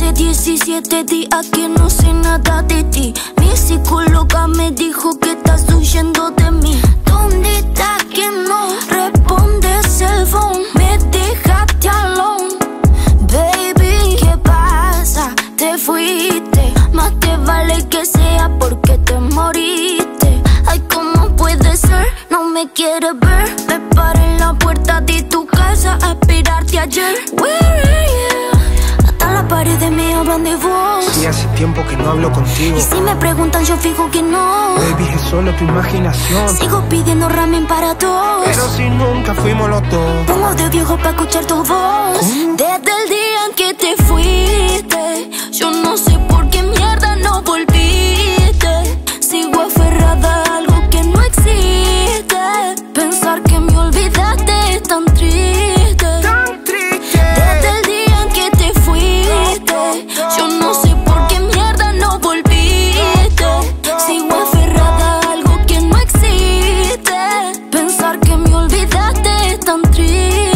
Hace 17 días que no sé nada de ti. Mi psicóloga me dijo que estás huyendo de mí. ¿Dónde estás que no respondes el phone? Me dejaste alone. Baby, ¿qué pasa? Te fuiste. Más te vale que sea porque te moriste. Ay, ¿cómo puede ser? No me quieres ver. Me paré en la puerta de tu casa a esperarte ayer. Where are you? Hasta las paredes me hablan de vos. Sí, hace tiempo que no hablo contigo. Y si me preguntan yo fijo que no. Baby, es solo tu imaginación. Sigo pidiendo ramen para todos. Pero si nunca fuimos los dos. Pongo de viejo para escuchar tu voz. ¿Cómo? Desde el día en que te fuiste, yo no sé por qué mierda no volviste. Sigo aferrada a algo que no existe. Pensar que me olvidaste es tan triste. Tan triste. Desde el día en que te fuiste, yo no sé por qué mierda no volviste. Sigo aferrada a algo que no existe. Pensar que me olvidaste es tan triste.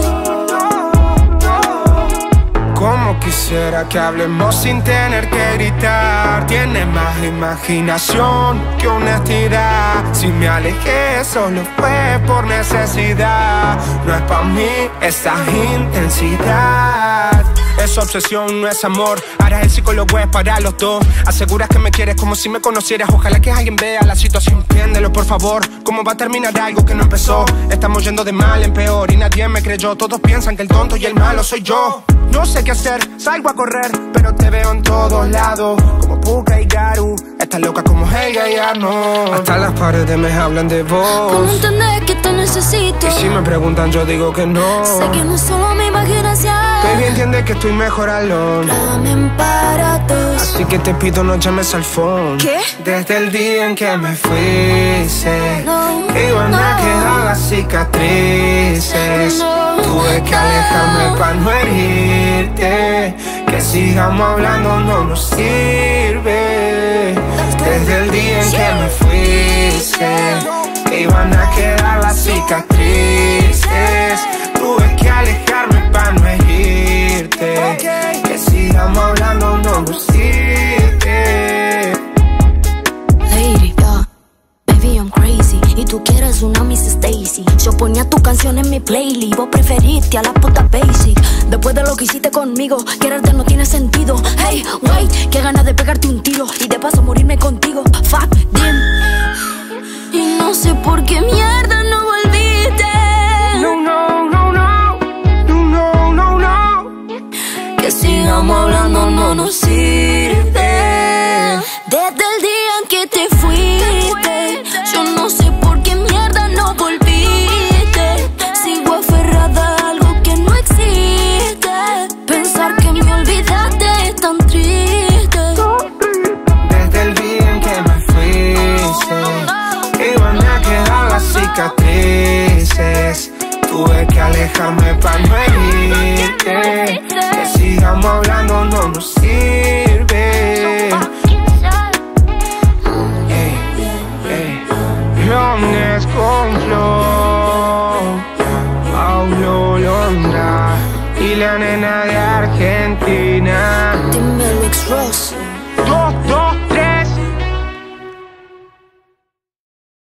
Como quisiera que hablemos sin tener que gritar. Tienes más imaginación que honestidad. Si me alejé solo fue por necesidad. No es pa' mí esa intensidad. Esa obsesión no es amor. Ahora el psicólogo es para los dos. Aseguras que me quieres como si me conocieras. Ojalá que alguien vea la situación. Entiéndelo por favor. ¿Cómo va a terminar algo que no empezó? Estamos yendo de mal en peor y nadie me creyó. Todos piensan que el tonto y el malo soy yo. No sé qué hacer, salgo a correr, pero te veo en todos lados. Como Puka y Garu, estás loca como Heiga y Arno. Hasta las paredes me hablan de vos. ¿Cómo entendés que te necesito? Y si me preguntan yo digo que no. Sé que no es solo mi imaginación. Baby, entiende que estoy mejor alone. Ramen para dos. Así que te pido no llames al phone. ¿Qué? Desde el día en que me fuiste, No, iban a no. quedar las cicatrices. No, Tuve que alejarme para no herirte. Que sigamos hablando no nos sirve. Desde el día en que me fuiste, que iban a quedar las cicatrices. Tuve que alejarme para no herirte. Que sigamos hablando no nos sirve. Lady, baby, I'm crazy. Y tú quieres una Miss Stacy. Yo ponía tu canción en mi playlist. Vos preferiste a la puta basic. Después de lo que hiciste conmigo, quererte no tiene sentido. Hey, wait, qué ganas de pegarte un tiro y de paso morirme contigo. Fuck them. Y no sé por qué mierda no volviste. No, no, no, no. No, no, no, no. Que sigamos hablando no nos sirve. Desde el día en que te fuiste, yo no sé por qué mierda no volviste. Sigo aferrada a algo que no existe. Pensar que me olvidaste es tan triste. Desde el día en que me fuiste, iban a quedar las cicatrices. Tuve que alejarme para no herirte.